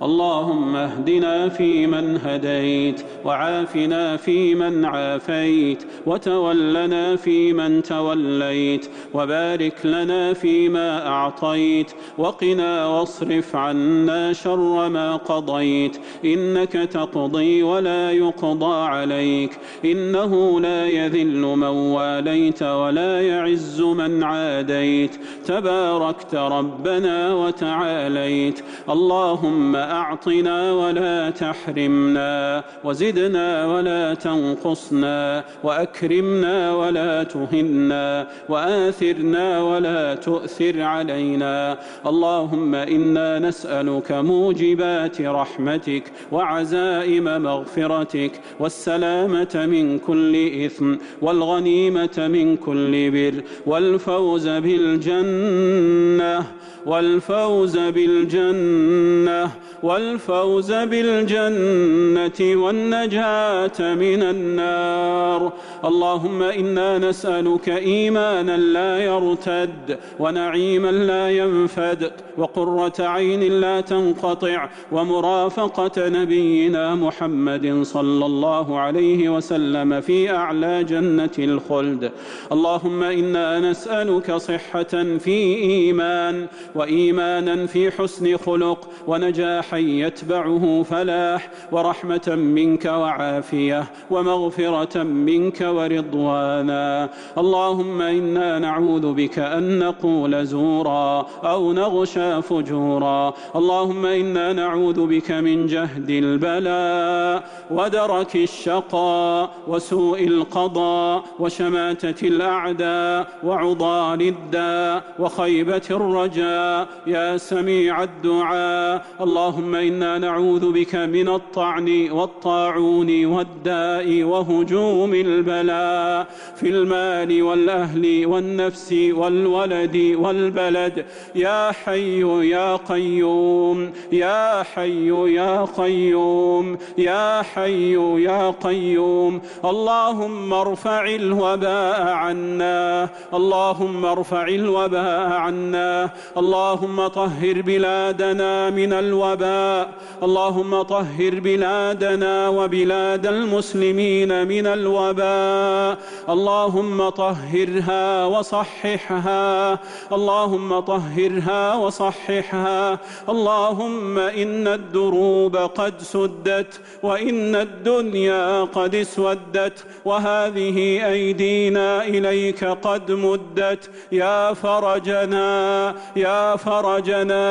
اللهم اهدنا فيمن هديت، وعافنا فيمن عافيت، وتولنا فيمن توليت، وبارك لنا فيما أعطيت، وقنا واصرف عنا شر ما قضيت، إنك تقضي ولا يقضى عليك، إنه لا يذل من واليت ولا يعز من عاديت، تباركت ربنا وتعاليت. اللهم أعطنا ولا تحرمنا، وزدنا ولا تنقصنا، وأكرمنا ولا تهنا، وآثرنا ولا تؤثر علينا. اللهم إنا نسألك موجبات رحمتك وعزائم مغفرتك والسلامة من كل إثم والغنيمة من كل بر والفوز بالجنة والنجاة من النار. اللهم إنا نسألك إيمانا لا يرتد، ونعيما لا ينفد، وقرة عين لا تنقطع، ومرافقة نبينا محمد صلى الله عليه وسلم في أعلى جنة الخلد. اللهم إنا نسألك صحة في إيمان، وإيمانا في حسن خلق، ونجاحا يتبعه فلاح، ورحمة منك وعافية، ومغفرة منك ورضوانا. اللهم إنا نعوذ بك أن نقول زورا أو نغشى فجورا. اللهم إنا نعوذ بك من جهد البلاء ودرك الشقاء وسوء القضاء وشماتة الأعداء وعضال الداء وخيبة الرجاء يا سميع الدعاء. اللهم إنا نعوذ بك من الطعن والطاعون والداء وهجوم البلاء في المال والأهل والنفس والولد والبلد يا حي يا قيوم يا حي يا قيوم يا حي يا قيوم. اللهم ارفع الوباء عنا، اللهم ارفع الوباء عنا. اللهم طهر بلادنا من الوباء، اللهم طهر بلادنا وبلاد المسلمين من الوباء. اللهم طهرها وصححها، اللهم طهرها وصححها. اللهم إن الدروب قد سدت، وإن الدنيا قد اسودت، وهذه أيدينا إليك قد مدت. يا فرجنا يا فرجنا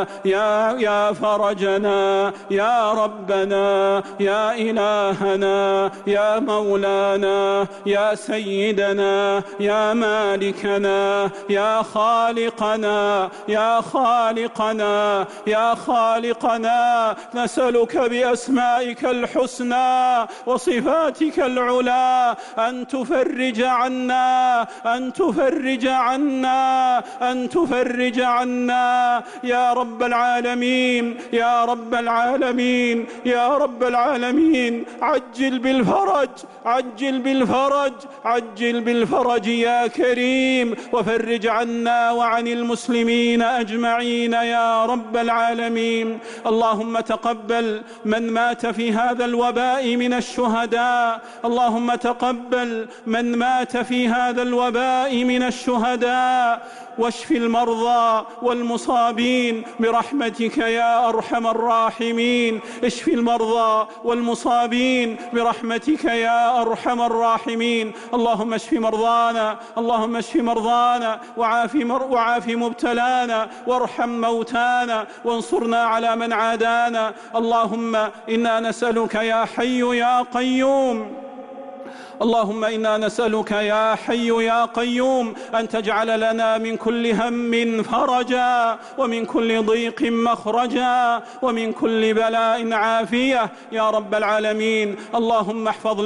يا فرجنا يا ربنا يا إلهنا يا مولانا يا سيدنا يا مالكنا يا خالقنا يا خالقنا يا خالقنا. نسألك بأسمائك الحسنى وصفاتك العلى أن تفرج عنا، أن تفرج عنا، أن تفرج عنا يا رب العالمين يا رب العالمين يا رب العالمين. عجل بالفرج عجل بالفرج عجل بالفرج يا كريم، وفرج عنا وعن المسلمين أجمعين يا رب العالمين. اللهم تقبل من مات في هذا الوباء من الشهداء، اللهم تقبل من مات في هذا الوباء من الشهداء، واشف المرضى والمصابين برحمتك يا أرحم الراحمين. اشف المرضى والمصابين برحمتك يا أرحم الراحمين. اللهم اشف مرضانا، اللهم اشف مرضانا وعاف مبتلانا، وارحم موتانا، وانصرنا على من عادانا. اللهم إنا نسألك يا حي يا قيوم، اللهم إنا نسألك يا حي يا قيوم أن تجعل لنا من كل هم فرجا، ومن كل ضيق مخرجا، ومن كل بلاء عافية يا رب العالمين. اللهم احفظ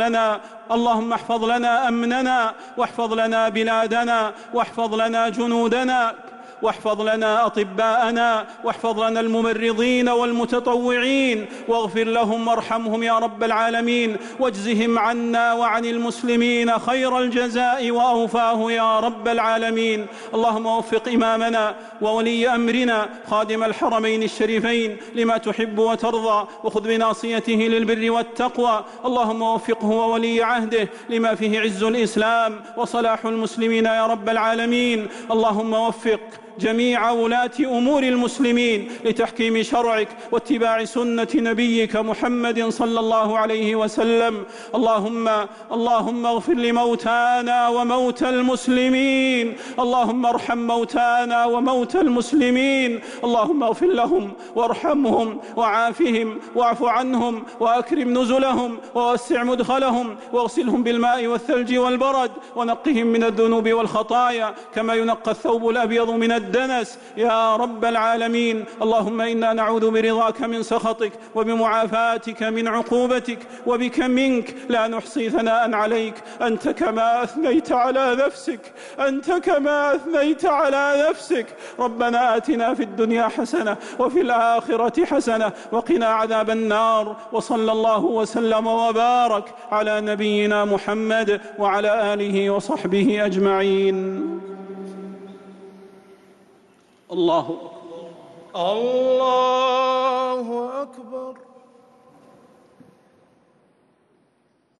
لنا أمننا، واحفظ لنا بلادنا، واحفظ لنا جنودنا، واحفظ لنا أطباءنا، واحفظ لنا الممرضين والمتطوعين، واغفر لهم وارحمهم يا رب العالمين، واجزهم عنا وعن المسلمين خير الجزاء وأوفاه يا رب العالمين. اللهم وفق إمامنا وولي أمرنا خادم الحرمين الشريفين لما تحب وترضى، وخذ بناصيته للبر والتقوى. اللهم وفقه وولي عهده لما فيه عز الإسلام وصلاح المسلمين يا رب العالمين. اللهم وفق جميع ولاة أمور المسلمين لتحكيم شرعك واتباع سنة نبيك محمد صلى الله عليه وسلم. اللهم اغفر لموتانا وموتى المسلمين، اللهم ارحم موتانا وموتى المسلمين، اللهم اغفر لهم وارحمهم وعافهم واعف عنهم وأكرم نزلهم ووسع مدخلهم، واغسلهم بالماء والثلج والبرد، ونقهم من الذنوب والخطايا كما ينقى الثوب الأبيض من الدنس يا رب العالمين. اللهم إنا نعوذ برضاك من سخطك وبمعافاتك من عقوبتك، وبك منك لا نحصي ثناء عليك، أنت كما أثنيت على نفسك، أنت كما أثنيت على نفسك. ربنا آتنا في الدنيا حسنة وفي الآخرة حسنة وقنا عذاب النار. وصلى الله وسلم وبارك على نبينا محمد وعلى آله وصحبه أجمعين. الله أكبر. الله